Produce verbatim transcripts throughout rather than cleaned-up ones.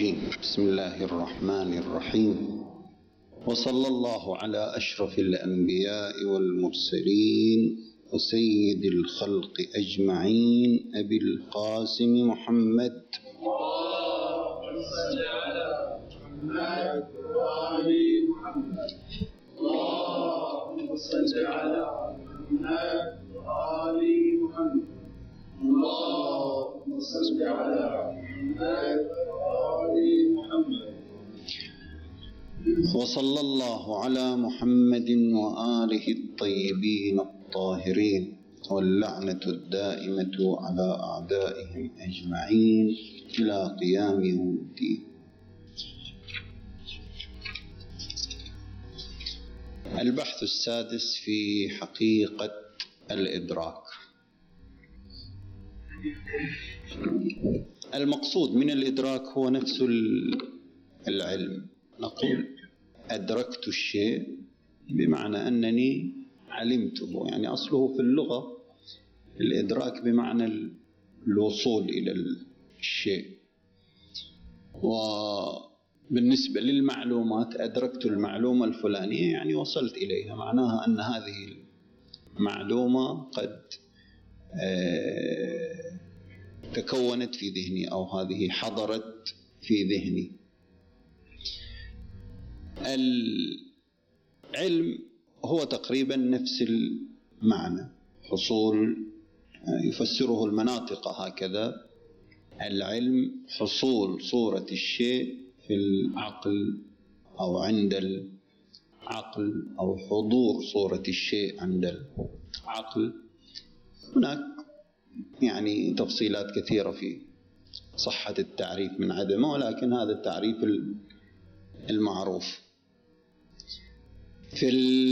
الرجيم. بسم الله الرحمن الرحيم، وصلى الله على أشرف الأنبياء والمرسلين وسيد الخلق أجمعين أبي القاسم محمد اللهم صل على محمد وآل محمد. اللهم صل على محمد وآل محمد. اللهم صل على محمد وآل محمد. وصلى الله على محمد وآله الطيبين الطاهرين، واللعنة الدائمة على أعدائهم أجمعين إلى قيام يوم الدين. البحث السادس في حقيقة الإدراك. المقصود من الإدراك هو نفس العلم. نقول أدركت الشيء بمعنى أنني علمته، يعني أصله في اللغة الإدراك بمعنى الوصول إلى الشيء. وبالنسبة للمعلومات أدركت المعلومة الفلانية، يعني وصلت إليها، معناها أن هذه المعلومة قد تكونت في ذهني، أو هذه حضرت في ذهني. العلم هو تقريبا نفس المعنى، حصول، يفسره المناطق هكذا: العلم حصول صورة الشيء في العقل أو عند العقل، أو حضور صورة الشيء عند العقل. هناك يعني تفصيلات كثيرة في صحة التعريف من عدمه، ولكن هذا التعريف المعروف. في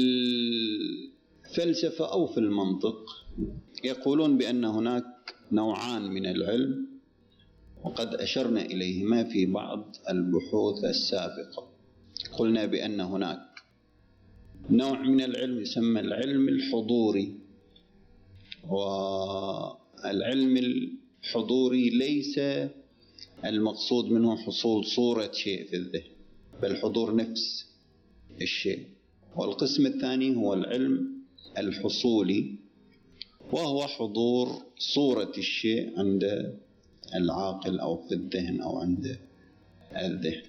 الفلسفة أو في المنطق يقولون بأن هناك نوعان من العلم، وقد أشرنا إليهما في بعض البحوث السابقة. قلنا بأن هناك نوع من العلم يسمى العلم الحضوري، والعلم الحضوري ليس المقصود منه حصول صورة شيء في الذهن، بل حضور نفس الشيء. والقسم الثاني هو العلم الحصولي، وهو حضور صورة الشيء عند العاقل أو في الذهن أو عند الذهن.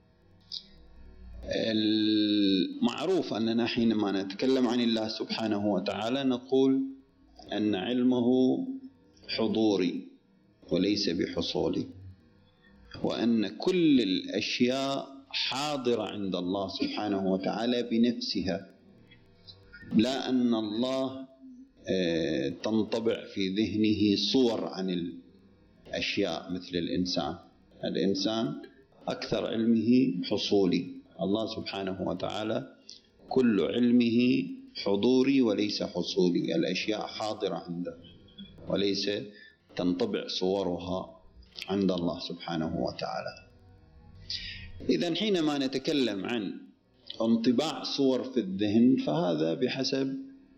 المعروف أننا حينما نتكلم عن الله سبحانه وتعالى نقول أن علمه حضوري وليس بحصولي، وأن كل الأشياء حاضرة عند الله سبحانه وتعالى بنفسها، لا أن الله تنطبع في ذهنه صور عن الأشياء مثل الإنسان. الإنسان أكثر علمه حصولي، الله سبحانه وتعالى كل علمه حضوري وليس حصولي، الأشياء حاضرة عنده وليس تنطبع صورها عند الله سبحانه وتعالى. إذن حينما نتكلم عن انطباع صور في الذهن، فهذا بحسب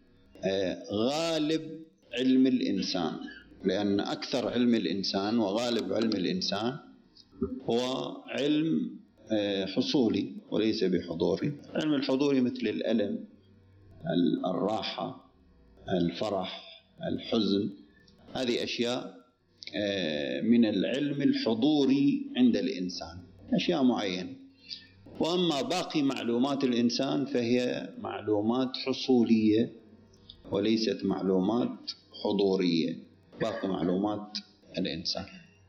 غالب علم الإنسان، لأن أكثر علم الإنسان وغالب علم الإنسان هو علم حصولي وليس بحضوري. علم الحضوري مثل الألم، الراحة، الفرح، الحزن، هذه أشياء من العلم الحضوري عند الإنسان، أشياء معينة. وأما باقي معلومات الإنسان فهي معلومات حصولية وليست معلومات حضورية، باقي معلومات الإنسان.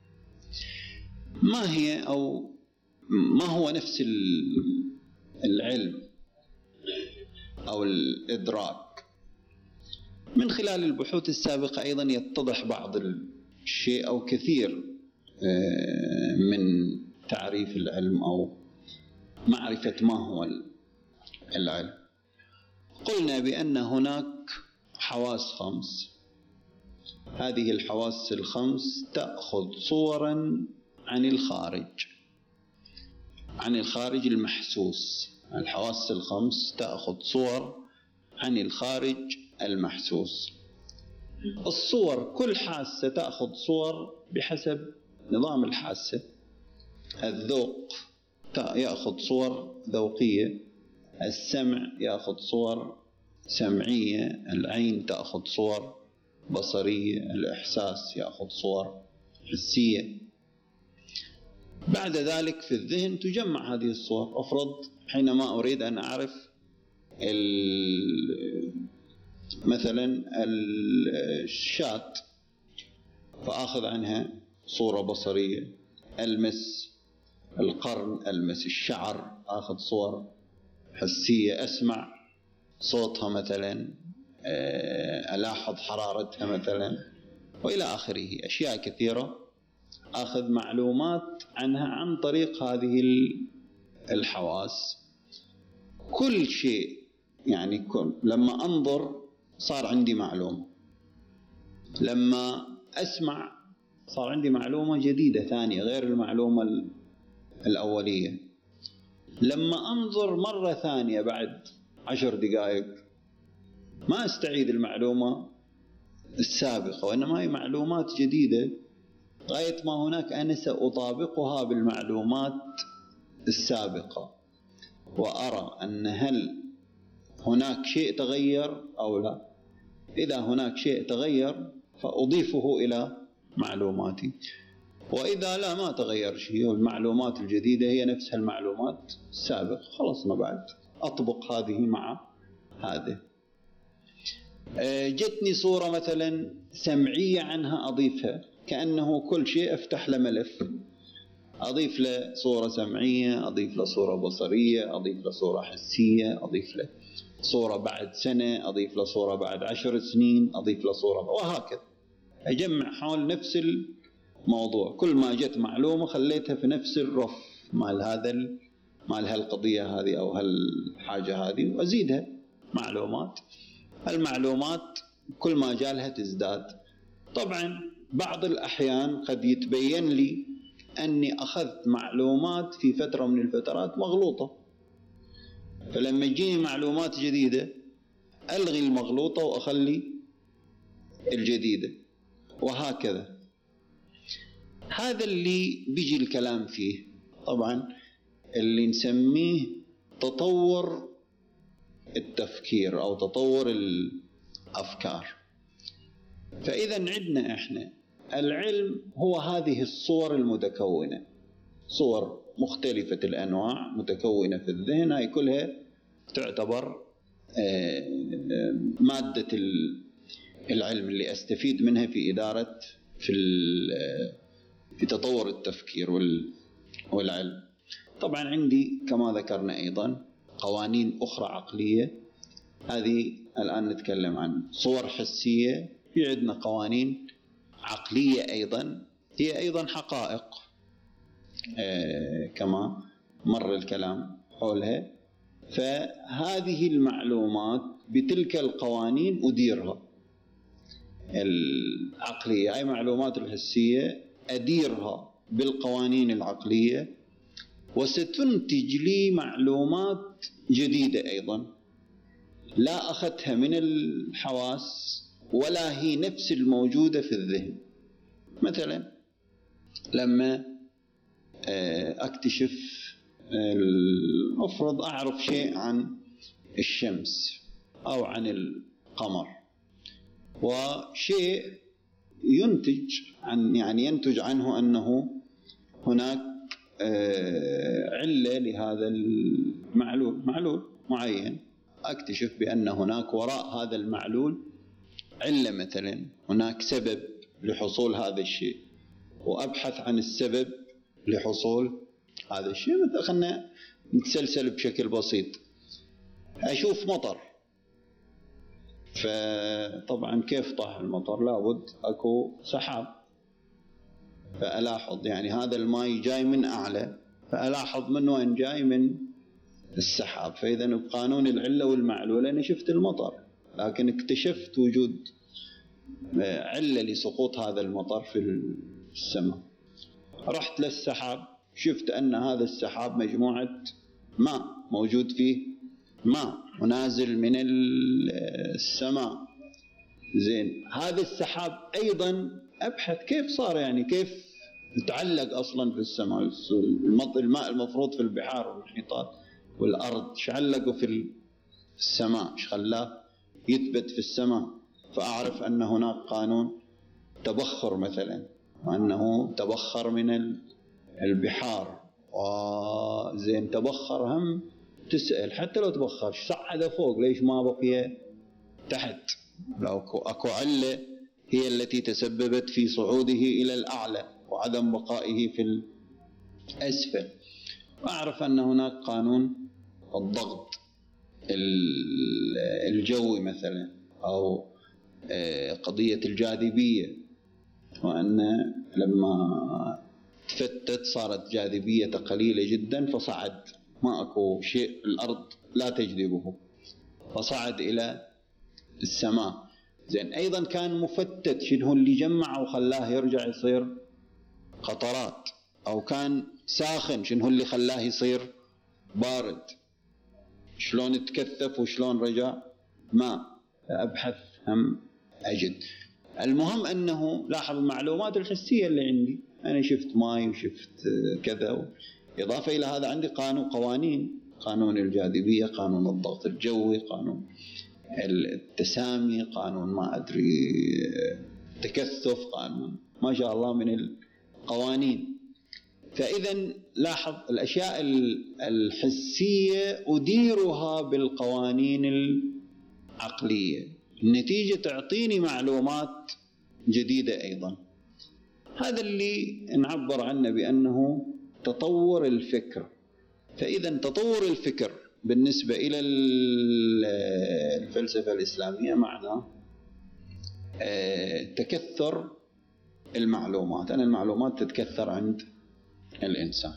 ما هي أو ما هو نفس العلم أو الإدراك؟ من خلال البحوث السابقة أيضا يتضح بعض الشيء أو كثير من تعريف العلم أو معرفة ما هو العلم. قلنا بأن هناك حواس خمس، هذه الحواس الخمس تأخذ صورا عن الخارج، عن الخارج المحسوس. الحواس الخمس تأخذ صور عن الخارج المحسوس. الصور، كل حاسة تأخذ صور بحسب نظام الحاسة. الذوق يأخذ صور ذوقية، السمع يأخذ صور سمعية، العين تأخذ صور بصرية، الإحساس يأخذ صور حسية. بعد ذلك في الذهن تجمع هذه الصور. أفرض حينما أريد أن أعرف مثلا الشاة فأخذ عنها صورة بصرية، ألمس القرن، ألمس الشعر، أخذ صور حسية، أسمع صوتها مثلا، ألاحظ حرارتها مثلا، وإلى آخره. أشياء كثيرة أخذ معلومات عنها عن طريق هذه الحواس. كل شيء يعني كل لما أنظر صار عندي معلومة، لما أسمع صار عندي معلومة جديدة ثانية غير المعلومة الأولية، لما أنظر مرة ثانية بعد عشر دقائق ما أستعيد المعلومة السابقة، وإنما هي معلومات جديدة غاية ما هناك أنا سأطابقها بالمعلومات السابقة، وأرى أن هل هناك شيء تغير أو لا. إذا هناك شيء تغير فأضيفه إلى معلوماتي، وإذا لا ما تغير شيء والمعلومات الجديدة هي نفسها المعلومات السابقة، خلصنا بعد أطبق هذه مع هذه. جتني صورة مثلا سمعية عنها أضيفها، كأنه كل شيء أفتح له ملف، أضيف له صورة سمعية، أضيف له صورة بصرية، أضيف له صورة حسية، أضيف له صورة بعد سنة، أضيف له صورة بعد عشر سنين، أضيف له صورة، وهكذا أجمع حول نفس الموضوع. كل ما جت معلومة خليتها في نفس الرف مال هذا مال هالقضية هذه أو هالحاجة هذه، وأزيدها معلومات. المعلومات كل ما جالها تزداد. طبعا بعض الأحيان قد يتبين لي أني أخذت معلومات في فترة من الفترات مغلوطة، فلما يجيني معلومات جديدة ألغي المغلوطة وأخلي الجديدة، وهكذا. هذا اللي بيجي الكلام فيه طبعا اللي نسميه تطور التفكير أو تطور الأفكار. فإذا عندنا إحنا العلم هو هذه الصور المتكونة، صور مختلفة الأنواع متكونة في الذهن، هاي كلها تعتبر مادة العلم اللي أستفيد منها في إدارة في في تطور التفكير والعلم. طبعا عندي كما ذكرنا أيضا قوانين أخرى عقلية، هذه الآن نتكلم عن صور حسية. في عندنا قوانين عقلية أيضا هي أيضا حقائق آه كما مر الكلام حولها. فهذه المعلومات بتلك القوانين أديرها العقلية، أي معلومات الحسية أديرها بالقوانين العقلية، وستنتج لي معلومات جديدة أيضا لا أخذتها من الحواس ولا هي نفس الموجودة في الذهن. مثلا لما أكتشف أفرض أعرف شيء عن الشمس أو عن القمر، وشيء ينتج عن يعني ينتج عنه أنه هناك علة لهذا المعلول، معلول معين، أكتشف بأن هناك وراء هذا المعلول علة، مثلا هناك سبب لحصول هذا الشيء، وأبحث عن السبب لحصول هذا الشيء. مثلا خلنا نتسلسل بشكل بسيط، أشوف مطر، فطبعا كيف طاح المطر؟ لابد أكو سحاب، فألاحظ يعني هذا الماء جاي من أعلى، فألاحظ من وين جاي؟ من السحاب. فإذا بقانون العلة والمعلول أنا شفت المطر، لكن اكتشفت وجود علة لسقوط هذا المطر في السماء. رحت للسحاب، شفت أن هذا السحاب مجموعة ماء، موجود فيه ماء ونازل من السماء. زين، هذا السحاب أيضا أبحث كيف صار، يعني كيف تعلق أصلا في السماء. الماء المفروض في البحار والمحيطات والأرض شعلقه في السماء، ايش خلاه يثبت في السماء؟ فأعرف أن هناك قانون تبخر مثلا، وأنه تبخر من البحار. وزين تبخر هم تسأل حتى لو تبخر صعد فوق ليش ما بقي تحت؟ لو أكو علة هي التي تسببت في صعوده إلى الأعلى وعدم بقائه في الأسفل. وأعرف أن هناك قانون الضغط الجوي مثلا، أو قضية الجاذبية، وأن لما تفتت صارت جاذبية قليلة جدا فصعد، ما أكو شيء الأرض لا تجذبه فصعد إلى السماء. زين أيضا كان مفتت، شنو اللي جمعه وخلاه يرجع يصير قطرات؟ أو كان ساخن، شنو اللي خلاه يصير بارد؟ شلون تكثف وشلون رجع ماء؟ أبحث هم أجد. المهم أنه لاحظ المعلومات الحسية اللي عندي، أنا شفت ماي وشفت كذا، إضافة إلى هذا عندي قانون قوانين، قانون الجاذبية، قانون الضغط الجوي، قانون التسامي، قانون ما أدري تكثف، قانون ما شاء الله من القوانين. فإذا لاحظ الأشياء الحسية أديرها بالقوانين العقلية، النتيجة تعطيني معلومات جديدة أيضا. هذا اللي نعبر عنه بأنه تطور الفكر. فإذا تطور الفكر بالنسبة إلى الفلسفة الإسلامية معناه تكثر المعلومات، أن المعلومات تتكثر عند الإنسان.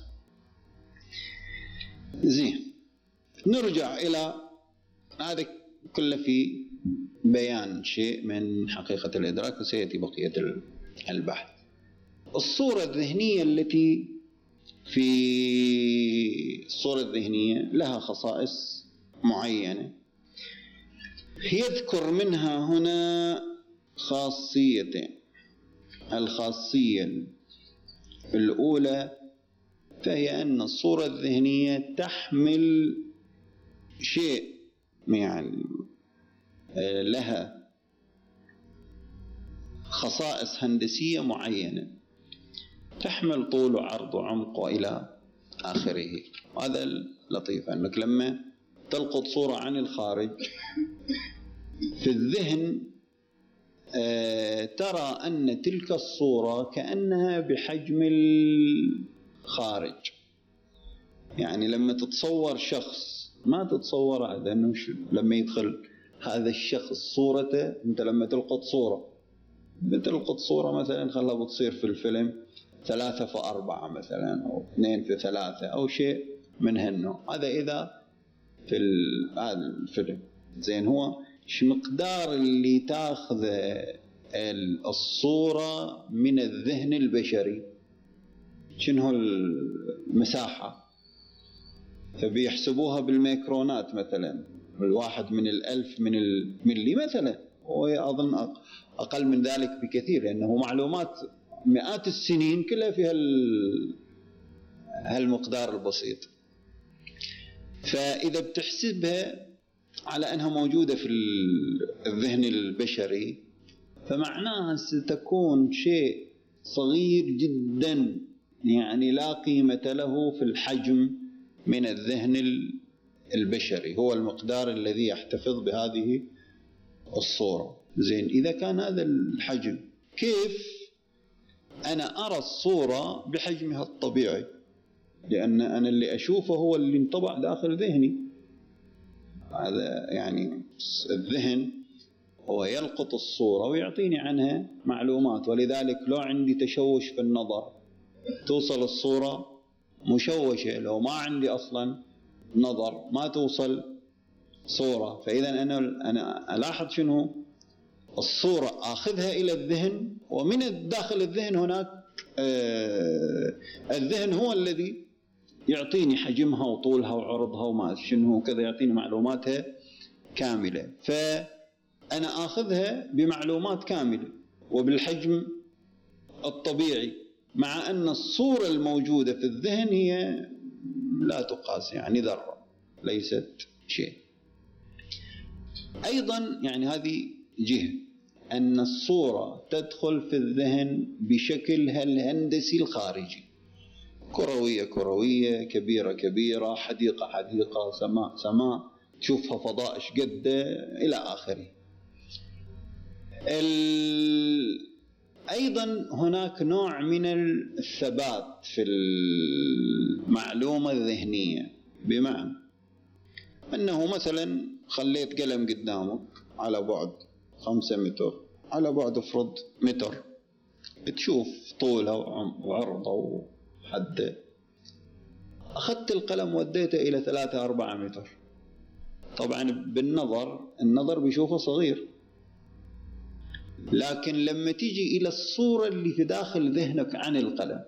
زين، نرجع إلى هذا كله في بيان شيء من حقيقة الإدراك، وسيأتي بقية البحث. الصورة الذهنية التي في الصورة الذهنية لها خصائص معينة، يذكر منها هنا خاصيتين. الخاصية الأولى فهي أن الصورة الذهنية تحمل شيء يعني لها خصائص هندسية معينة، تحمل طول وعرض وعمق وإلى آخره. هذا اللطيف أنك لما تلقط صورة عن الخارج في الذهن ترى أن تلك الصورة كأنها بحجم الخارج. يعني لما تتصور شخص ما تتصور هذا أنه لما يدخل هذا الشخص صورته. أنت لما تلقط صورة بتلقط صورة مثلا خلها بتصير في الفيلم ثلاثة في أربعة مثلا، أو اثنين في ثلاثة، أو شيء من هالنوع. هذا إذا في هذا الفيلم. زين، هو شو مقدار اللي تاخذ الصورة من الذهن البشري؟ شنو المساحة؟ فبيحسبوها بالميكرونات مثلا، الواحد من الألف من الملي مثلا، وأظن أقل من ذلك بكثير، لأنه معلومات مئات السنين كلها في هالمقدار البسيط. فإذا بتحسبها على أنها موجودة في الذهن البشري فمعناها ستكون شيء صغير جدا، يعني لا قيمة له في الحجم من الذهن البشري، هو المقدار الذي يحتفظ بهذه الصورة. زين، إذا كان هذا الحجم كيف أنا أرى الصورة بحجمها الطبيعي؟ لأن أنا اللي أشوفه هو اللي انطبع داخل ذهني. هذا يعني الذهن هو يلقط الصورة ويعطيني عنها معلومات. ولذلك لو عندي تشوش في النظر توصل الصورة مشوشة، لو ما عندي أصلا نظر ما توصل صورة. فإذا أنا أنا ألاحظ شنو الصورة أخذها إلى الذهن، ومن داخل الذهن هناك آه الذهن هو الذي يعطيني حجمها وطولها وعرضها وما شنو كذا، يعطيني معلوماتها كاملة. فأنا أخذها بمعلومات كاملة وبالحجم الطبيعي. مع أن الصورة الموجودة في الذهن هي لا تقاس، يعني ذرة، ليست شيء. أيضا يعني هذه جهة، أن الصورة تدخل في الذهن بشكل الهندسي الخارجي، كروية كروية، كبيرة كبيرة، حديقة حديقة، سماء سماء، تشوفها فضاء إيش قد إلى آخره. ال... أيضا هناك نوع من الثبات في المعلومة الذهنية، بمعنى أنه مثلا خليت قلم قدامك على بعد خمسة متر، على بعد افرض متر، بتشوف طولها وعرضها وحده. أخذت القلم وديته إلى ثلاثة أربعة متر، طبعا بالنظر النظر بيشوفه صغير، لكن لما تيجي إلى الصورة اللي في داخل ذهنك عن القلم،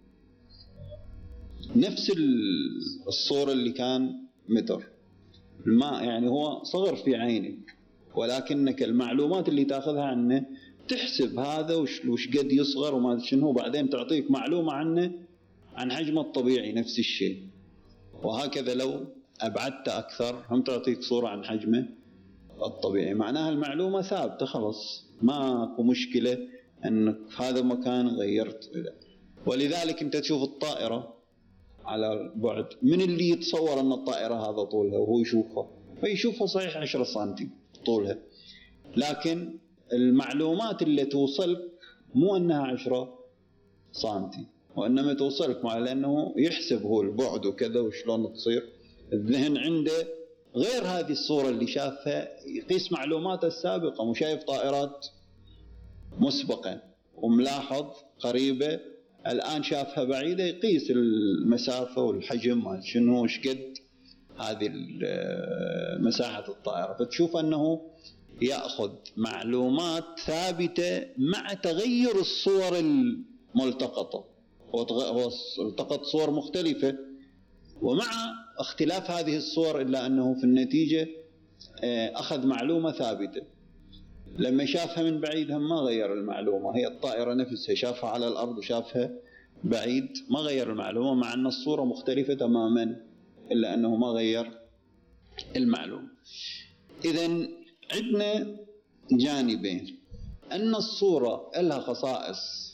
نفس الصورة اللي كان متر، الماء يعني هو صغر في عينك، ولكنك المعلومات اللي تأخذها عنه تحسب هذا وش قد يصغر وما شنو، وبعدين تعطيك معلومة عنه عن حجمه الطبيعي نفس الشيء. وهكذا لو أبعدت أكثر هم تعطيك صورة عن حجمه الطبيعي، معناها المعلومة ثابتة خلص، ماكو مشكلة أنك في هذا مكان غيرت. ولذلك أنت تشوف الطائرة على بعد، من اللي يتصور أن الطائرة هذا طولها وهو يشوفها، فيشوفها صحيح عشرة سنتي طولها، لكن المعلومات اللي توصلك مو أنها عشرة سنتي، وإنما توصلك مع لأنه يحسب هو البعد وكذا وشلون تصير. الذهن عنده غير هذه الصورة اللي شافها، يقيس معلوماته السابقة، مو شايف طائرات مسبقا وملاحظ قريبة، الآن شافها بعيدة، يقيس المسافة والحجم شنو وش قد هذه مساحة الطائرة، فتشوف أنه يأخذ معلومات ثابتة مع تغير الصور الملتقطة. هو التقط صور مختلفة ومع اختلاف هذه الصور، إلا أنه في النتيجة أخذ معلومة ثابتة. لما شافها من بعيد هم ما غير المعلومة، هي الطائرة نفسها شافها على الأرض وشافها بعيد ما غير المعلومة، مع أن الصورة مختلفة تماما، إلا أنه ما غير المعلومة. إذن عندنا جانبين، أن الصورة لها خصائص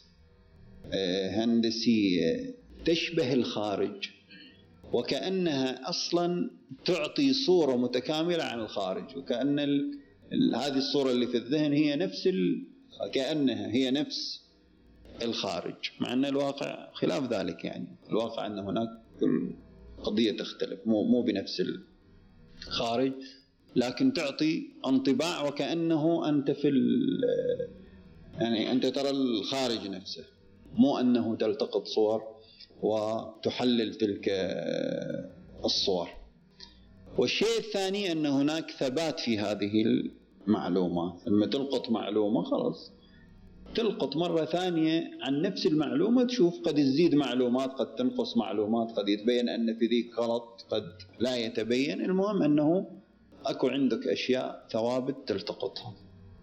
هندسية تشبه الخارج، وكأنها أصلا تعطي صورة متكاملة عن الخارج، وكأن ال... هذه الصورة اللي في الذهن هي نفس ال... كأنها هي نفس الخارج، مع أن الواقع خلاف ذلك. يعني الواقع أن هناك قضية تختلف، مو, مو بنفس الخارج، لكن تعطي انطباع وكأنه أنت في ال... يعني أنت ترى الخارج نفسه، مو أنه تلتقط صور وتحلل تلك الصور. والشيء الثاني أن هناك ثبات في هذه المعلومات، لما تلقط معلومة خلاص تلقط مرة ثانية عن نفس المعلومة، تشوف قد تزيد معلومات، قد تنقص معلومات، قد يتبين أن في ذيك غلط، قد لا يتبين. المهم أنه أكو عندك أشياء ثوابت تلتقطها.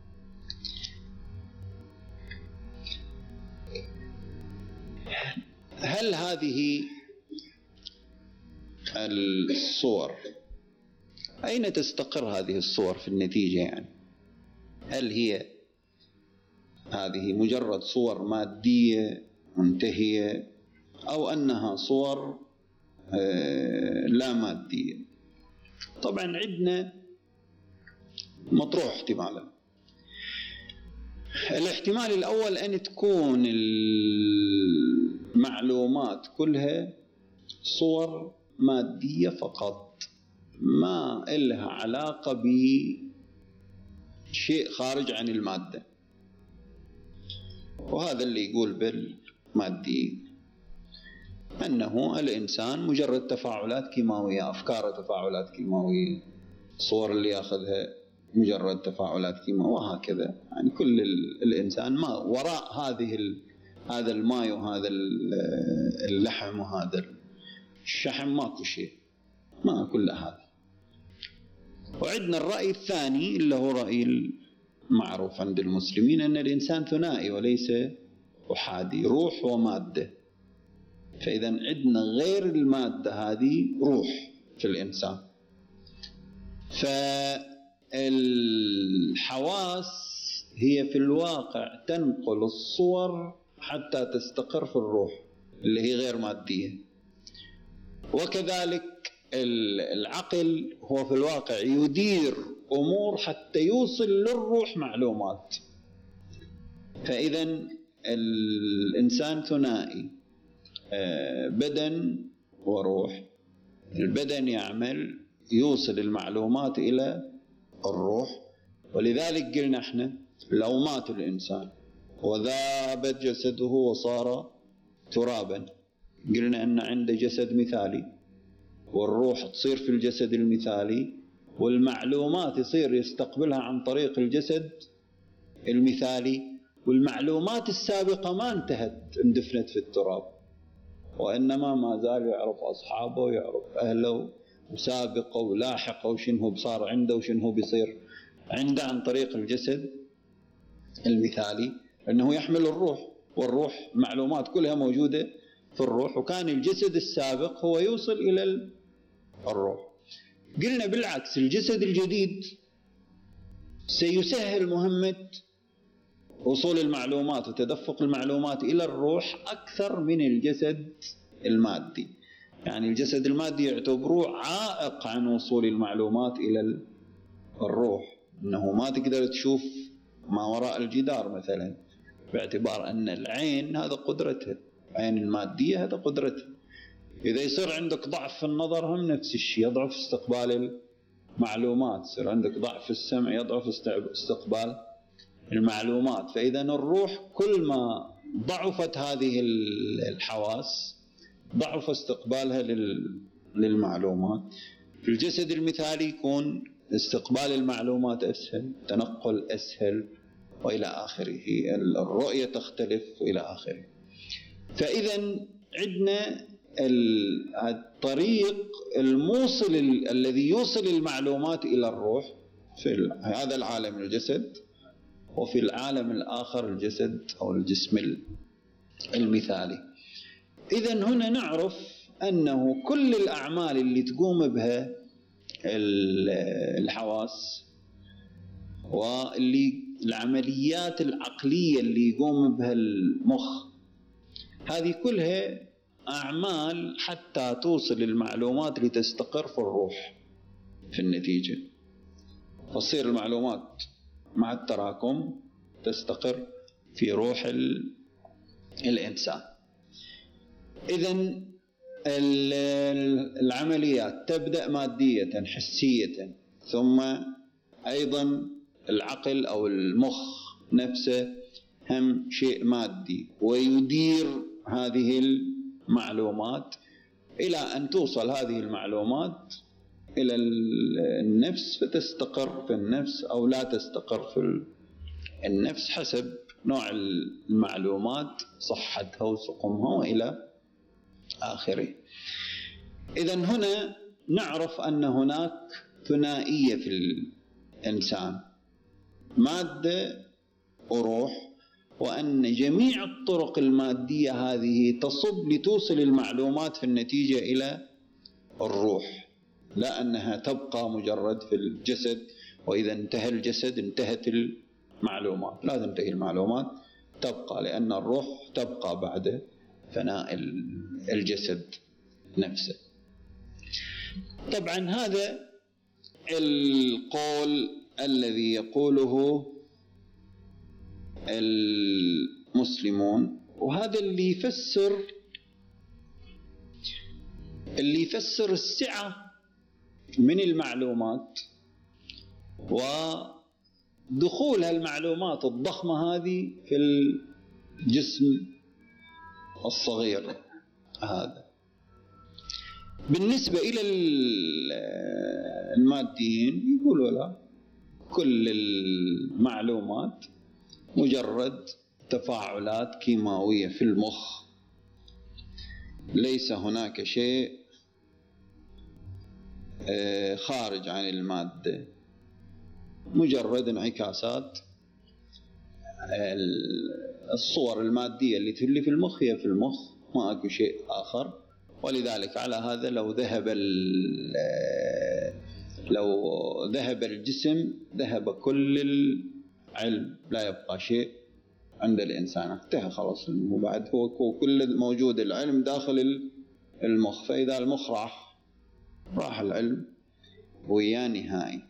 هل هذه الصور أين تستقر هذه الصور في النتيجة؟ يعني هل هي هذه مجرد صور مادية منتهية، أو أنها صور لا مادية؟ طبعا عندنا مطروح احتمالا. الاحتمال الأول أن تكون المعلومات كلها صور مادية فقط، ما إلها علاقة بشيء خارج عن المادة، وهذا اللي يقول بالمادي أنه الإنسان مجرد تفاعلات كيماوية، أفكار تفاعلات كيماوية، صور اللي يأخذها مجرد تفاعلات كيماوية، وهكذا. يعني كل الإنسان ما وراء هذه هذا الماء وهذا اللحم وهذا الشحم ماكو شيء، ما كل هذا. وعندنا الرأي الثاني اللي هو رأي معروف عند المسلمين، أن الإنسان ثنائي وليس أحادي، روح ومادة. فإذا عندنا غير المادة هذه روح في الإنسان. فالحواس هي في الواقع تنقل الصور حتى تستقر في الروح اللي هي غير مادية. وكذلك العقل هو في الواقع يدير أمور حتى يوصل للروح معلومات. فإذا الإنسان ثنائي، بدن وروح. البدن يعمل يوصل المعلومات إلى الروح، ولذلك قلنا احنا لو مات الإنسان وذابت جسده وصار ترابا، قلنا أن عنده جسد مثالي، والروح تصير في الجسد المثالي، والمعلومات يصير يستقبلها عن طريق الجسد المثالي، والمعلومات السابقة ما انتهت اندفنت في التراب، وإنما ما زال يعرف أصحابه ويعرف أهله وسابقه ولاحقه وشنه صار عنده وشنه بيصير عنده عن طريق الجسد المثالي، أنه يحمل الروح، والروح معلومات كلها موجودة في الروح، وكان الجسد السابق هو يوصل إلى الروح. قلنا بالعكس الجسد الجديد سيسهل مهمة وصول المعلومات وتدفق المعلومات إلى الروح أكثر من الجسد المادي. يعني الجسد المادي يعتبروه عائق عن وصول المعلومات إلى الروح، أنه ما تقدر تشوف ما وراء الجدار مثلا، باعتبار أن العين هذا قدرتها، العين المادية هذا قدرتها. إذا يصير عندك ضعف في النظر هم نفس الشيء، يضعف استقبال المعلومات. يصير عندك ضعف في السمع يضعف استقبال المعلومات. فإذا الروح كل ما ضعفت هذه الحواس ضعف استقبالها للمعلومات. في الجسد المثالي يكون استقبال المعلومات أسهل، تنقل أسهل، وإلى آخره، الرؤية تختلف وإلى آخره. فإذا عندنا الطريق الموصل الذي يوصل المعلومات إلى الروح في هذا العالم الجسد، وفي العالم الآخر الجسد أو الجسم المثالي. إذن هنا نعرف أنه كل الأعمال اللي تقوم بها الحواس واللي العمليات العقلية اللي يقوم بها المخ، هذه كلها أعمال حتى توصل المعلومات لتستقر في الروح في النتيجة، تصير المعلومات مع التراكم تستقر في روح الإنسان. إذن العمليات تبدأ مادية حسية، ثم أيضا العقل أو المخ نفسه هم شيء مادي، ويدير هذه المعلومات إلى أن توصل هذه المعلومات إلى النفس فتستقر في النفس أو لا تستقر في النفس حسب نوع المعلومات، صحتها وسقمها وإلى آخره. إذن هنا نعرف أن هناك ثنائية في الإنسان، مادة وروح، وأن جميع الطرق المادية هذه تصب لتوصل المعلومات في النتيجة إلى الروح، لا أنها تبقى مجرد في الجسد، وإذا انتهى الجسد انتهت المعلومات. لا تنتهي المعلومات، تبقى، لأن الروح تبقى بعد فناء الجسد نفسه. طبعا هذا القول الذي يقوله المسلمون، وهذا اللي يفسر اللي يفسر السعة من المعلومات ودخول هالمعلومات الضخمة هذه في الجسم الصغير هذا. بالنسبة إلى الماديين يقولوا لا، كل المعلومات مجرد تفاعلات كيماوية في المخ، ليس هناك شيء خارج عن المادة، مجرد انعكاسات الصور المادية اللي في المخ هي في المخ، ما أكو شيء آخر. ولذلك على هذا لو ذهب لو ذهب الجسم ذهب كل العلم، لا يبقى شيء عند الإنسان، انتهى خلاص. وبعد هو كل موجود العلم داخل المخ، فإذا المخ راح راح العلم ويا نهائي.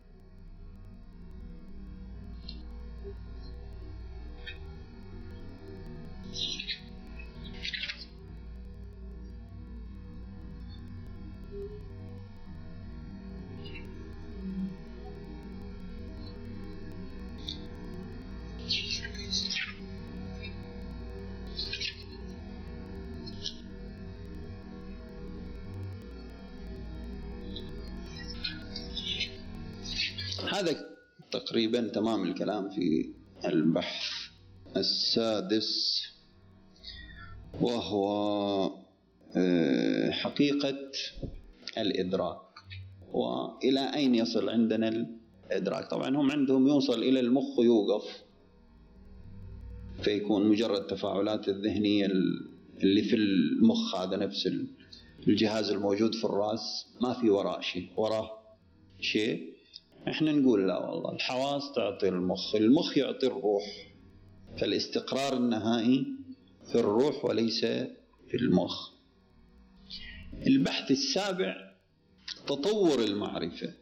هذا تقريبا تمام الكلام في البحث السادس، وهو حقيقة الإدراك، وإلى أين يصل عندنا الإدراك. طبعا هم عندهم يوصل إلى المخ ويوقف، فيكون مجرد تفاعلات الذهنية اللي في المخ، هذا نفس الجهاز الموجود في الرأس، ما في وراء شيء، وراه شيء. احنا نقول لا والله، الحواس تعطي المخ، المخ يعطي الروح، فالاستقرار النهائي في الروح وليس في المخ. البحث السابع تطور المعرفة.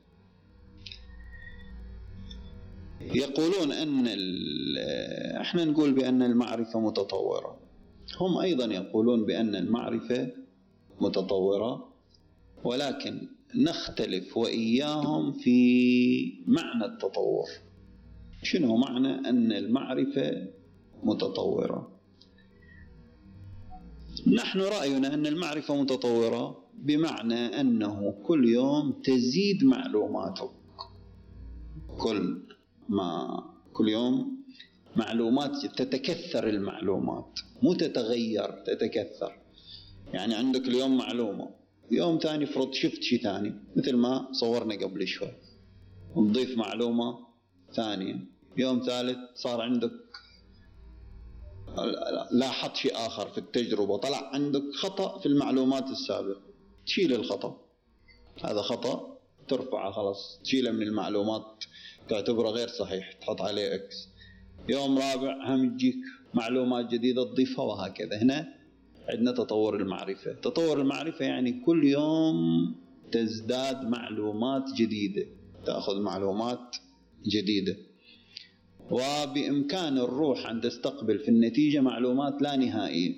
يقولون أن احنا نقول بأن المعرفة متطورة، هم أيضا يقولون بأن المعرفة متطورة، ولكن نختلف وإياهم في معنى التطور. شنو معنى أن المعرفة متطورة؟ نحن رأينا أن المعرفة متطورة بمعنى أنه كل يوم تزيد معلوماتك، كل ما كل يوم معلومات تتكثر، المعلومات مو تتغير، تتكثر. يعني عندك اليوم معلومة، يوم ثاني فرض شفت شيء ثاني مثل ما صورنا قبل شوي، نضيف معلومة ثانية، يوم ثالث صار عندك لاحظت شيء آخر في التجربة، طلع عندك خطأ في المعلومات السابقة، تشيل الخطأ، هذا خطأ ترفعه خلاص، تشيله من المعلومات، تعتبره غير صحيح، تحط عليه اكس. يوم رابع هم تجيك معلومات جديدة تضيفها، وهكذا. هنا عندنا تطور المعرفة. تطور المعرفة يعني كل يوم تزداد معلومات جديدة، تأخذ معلومات جديدة، وبإمكان الروح أن تستقبل في النتيجة معلومات لا نهائية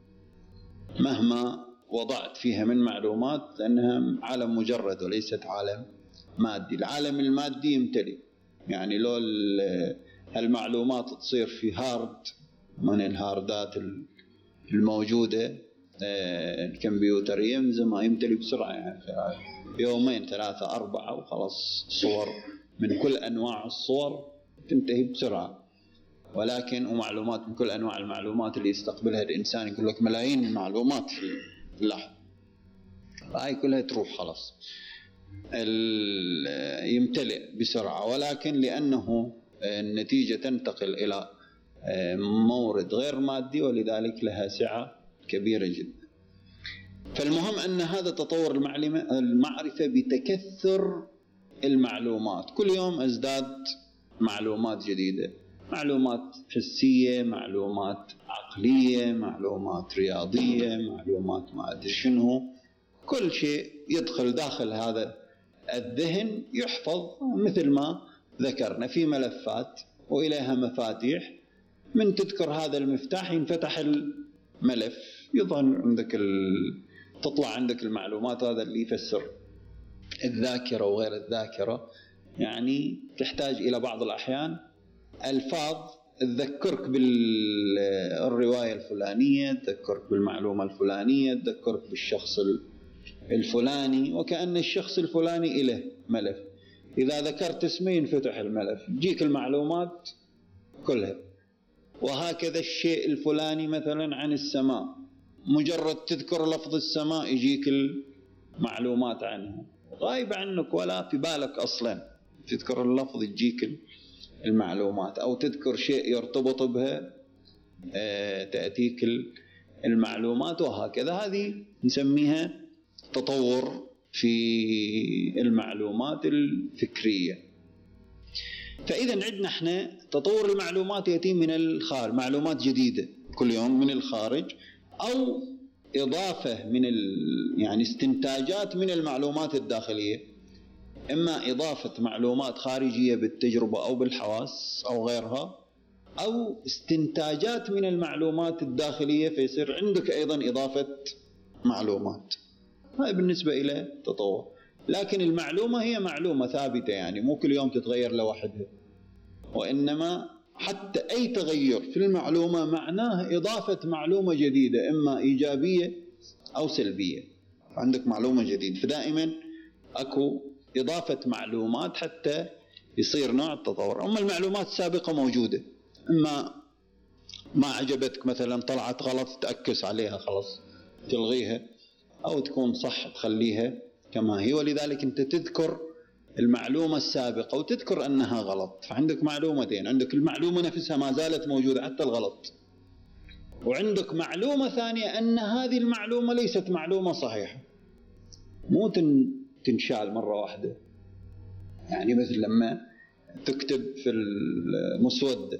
مهما وضعت فيها من معلومات، لأنها عالم مجرد وليست عالم مادي. العالم المادي يمتلئ، يعني لو المعلومات تصير في هارد من الهاردات الموجودة، الكمبيوتر يمزم ما يمتلئ بسرعة، يعني يومين ثلاثة أربعة وخلاص صور من كل أنواع الصور تنتهي بسرعة. ولكن ومعلومات من كل أنواع المعلومات اللي يستقبلها الإنسان، يقول لك ملايين المعلومات في اللحظة، هاي كلها تروح خلاص، يمتلئ بسرعة. ولكن لأنه النتيجة تنتقل إلى مورد غير مادي، ولذلك لها سعة كبيرة جدا. فالمهم أن هذا تطور المعرفة بتكثر المعلومات، كل يوم أزداد معلومات جديدة، معلومات حسية، معلومات عقلية، معلومات رياضية، معلومات ما أدري شنو، كل شيء يدخل داخل هذا الذهن يحفظ مثل ما ذكرنا في ملفات وإليها مفاتيح. من تذكر هذا المفتاح ينفتح الملف، يظهر عندك ال... تطلع عندك المعلومات. هذا اللي يفسر الذاكرة وغير الذاكرة. يعني تحتاج إلى بعض الأحيان ألفاظ تذكرك بالرواية الفلانية، تذكرك بالمعلومة الفلانية، تذكرك بالشخص الفلاني، وكأن الشخص الفلاني إله ملف، إذا ذكرت اسمه ينفتح الملف، تجيك المعلومات كلها. وهكذا الشيء الفلاني مثلا عن السماء، مجرد تذكر لفظ السماء يجيك المعلومات عنها، غايب عنك ولا في بالك أصلا، تذكر اللفظ يجيك المعلومات، أو تذكر شيء يرتبط بها تأتيك المعلومات، وهكذا. هذه نسميها تطور في المعلومات الفكرية. فإذا عندنا احنا تطور المعلومات يأتي من الخارج، معلومات جديدة كل يوم من الخارج، أو إضافة من ال... يعني استنتاجات من المعلومات الداخلية، إما إضافة معلومات خارجية بالتجربة أو بالحواس أو غيرها، أو استنتاجات من المعلومات الداخلية فيصير عندك أيضا إضافة معلومات. هاي بالنسبة إلى تطور. لكن المعلومة هي معلومة ثابتة، يعني مو كل يوم تتغير لوحدها، وإنما حتى أي تغير في المعلومة معناه إضافة معلومة جديدة، إما إيجابية أو سلبية. عندك معلومة جديدة، فدائما أكو إضافة معلومات حتى يصير نوع التطور. أما المعلومات السابقة موجودة، إما ما عجبتك مثلا طلعت غلط تأكس عليها خلاص تلغيها، أو تكون صح تخليها كما هي. ولذلك أنت تذكر المعلومة السابقة وتذكر أنها غلط. فعندك معلومتين، عندك المعلومة نفسها ما زالت موجودة حتى الغلط، وعندك معلومة ثانية أن هذه المعلومة ليست معلومة صحيحة، مو تنشال مرة واحدة. يعني مثل لما تكتب في المسودة،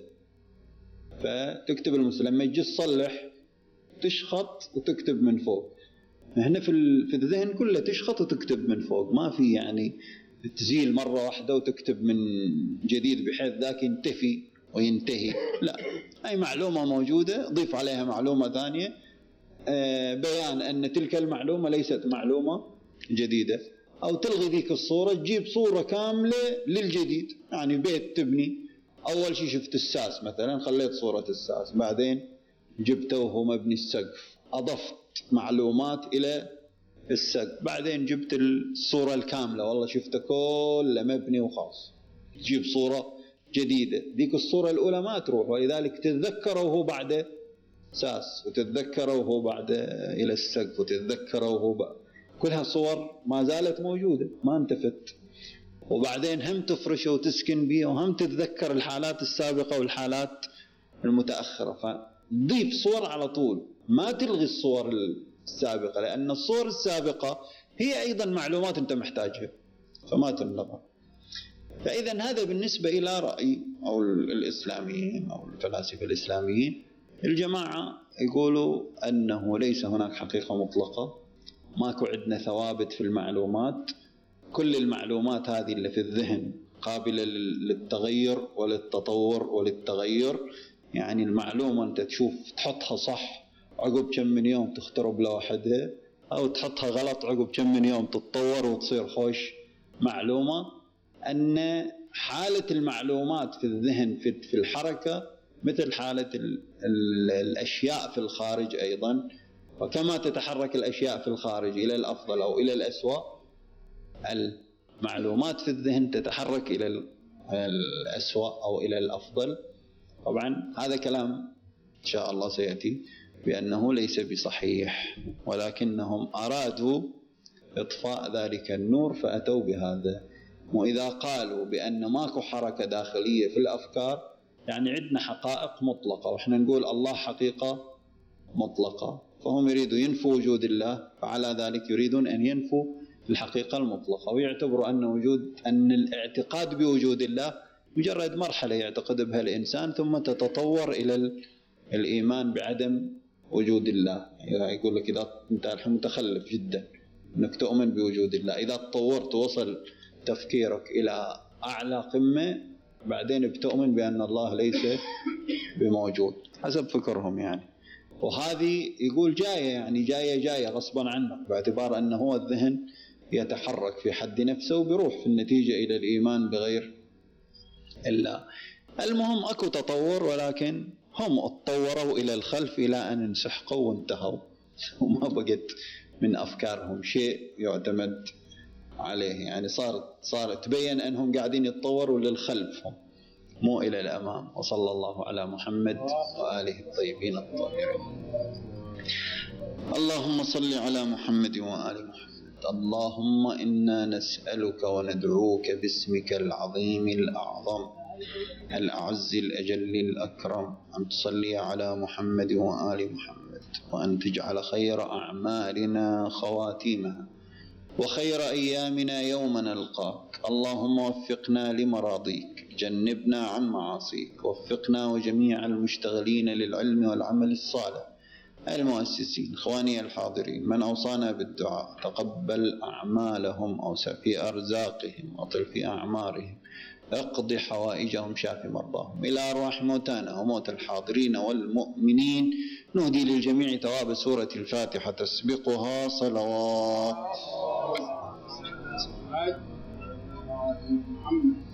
فتكتب المسودة لما تجي تصلح تشخط وتكتب من فوق. هنا في في الذهن كله تشخط وتكتب من فوق، ما في يعني تزيل مرة واحدة وتكتب من جديد بحيث ذاك ينتفي وينتهي. لا، أي معلومة موجودة ضيف عليها معلومة ثانية، بيان أن تلك المعلومة ليست معلومة جديدة. أو تلغي ذيك الصورة تجيب صورة كاملة للجديد. يعني بيت تبني، أول شيء شفت الساس مثلا خليت صورة الساس، بعدين جبته وهو مبني السقف أضفت معلومات إلى السقف، بعدين جبت الصورة الكاملة والله شفته كله مبني وخاص، تجيب صورة جديدة. ذيك الصورة الأولى ما تروح، ولذلك تتذكره وهو بعد ساس، وتتذكره وهو بعد إلى السقف، وتتذكره وهو بعد. كلها صور ما زالت موجودة ما انتفت. وبعدين هم تفرشه وتسكن به، وهم تتذكر الحالات السابقة والحالات المتأخرة. فضيف صور على طول، ما تلغي الصور السابقة، لأن الصور السابقة هي أيضا معلومات أنت محتاجها فما تلغى. فإذا هذا بالنسبة إلى رأي أو الإسلاميين أو الفلاسفة الإسلاميين. الجماعة يقولوا أنه ليس هناك حقيقة مطلقة، ماكو عندنا ثوابت في المعلومات، كل المعلومات هذه اللي في الذهن قابلة للتغير وللتطور وللتغير. يعني المعلومة أنت تشوف تحطها صح عقب كم من يوم تخترب لوحدها، أو تحطها غلط عقب كم من يوم تتطور وتصير خوش معلومة. أن حالة المعلومات في الذهن في الحركة مثل حالة الأشياء في الخارج أيضا، وكما تتحرك الأشياء في الخارج إلى الأفضل أو إلى الأسوأ، المعلومات في الذهن تتحرك إلى الأسوأ أو إلى الأفضل. طبعا هذا كلام إن شاء الله سيأتي بأنه ليس بصحيح، ولكنهم أرادوا إطفاء ذلك النور فأتوا بهذا. وإذا قالوا بأن ماكو حركة داخلية في الأفكار، يعني عندنا حقائق مطلقة، وإحنا نقول الله حقيقة مطلقة، فهم يريدوا ينفوا وجود الله، فعلى ذلك يريدون أن ينفوا الحقيقة المطلقة، ويعتبروا أن وجود أن الاعتقاد بوجود الله مجرد مرحلة يعتقد بها الإنسان ثم تتطور إلى الإيمان بعدم وجود الله. يقول لك إذا أنت الحين متخلف جدا أنك تؤمن بوجود الله، إذا تطورت وصل تفكيرك إلى أعلى قمة بعدين بتؤمن بأن الله ليس بموجود حسب فكرهم يعني. وهذه يقول جاية يعني جاية جاية غصبا عنك، باعتبار أنه هو الذهن يتحرك في حد نفسه وبيروح في النتيجة إلى الإيمان بغير الله. المهم أكو تطور، ولكن هم اتطوروا إلى الخلف إلى أن انسحقوا وانتهوا، وما بقت من أفكارهم شيء يعتمد عليه. يعني صارت صارت تبين أنهم قاعدين يتطوروا للخلف مو إلى الأمام. وصلى الله على محمد وآله الطيبين الطاهرين. اللهم صل على محمد وآل محمد. اللهم إنا نسألك وندعوك باسمك العظيم الأعظم الأعز الأجل الأكرم أن تصلي على محمد وآل محمد، وأن تجعل خير أعمالنا خواتيمها، وخير أيامنا يوم نلقاك. اللهم وفقنا لمراضيك، جنبنا عن معاصيك، وفقنا وجميع المشتغلين للعلم والعمل الصالح، المؤسسين، إخواني الحاضرين، من أوصانا بالدعاء، تقبل أعمالهم، أوسع في أرزاقهم، أطل في أعمارهم، اقض حوائجهم، شاف مرضاهم. إلى أرواح موتانا وموت الحاضرين والمؤمنين نهدي للجميع ثواب سورة الفاتحة تسبقها صلوات. محمد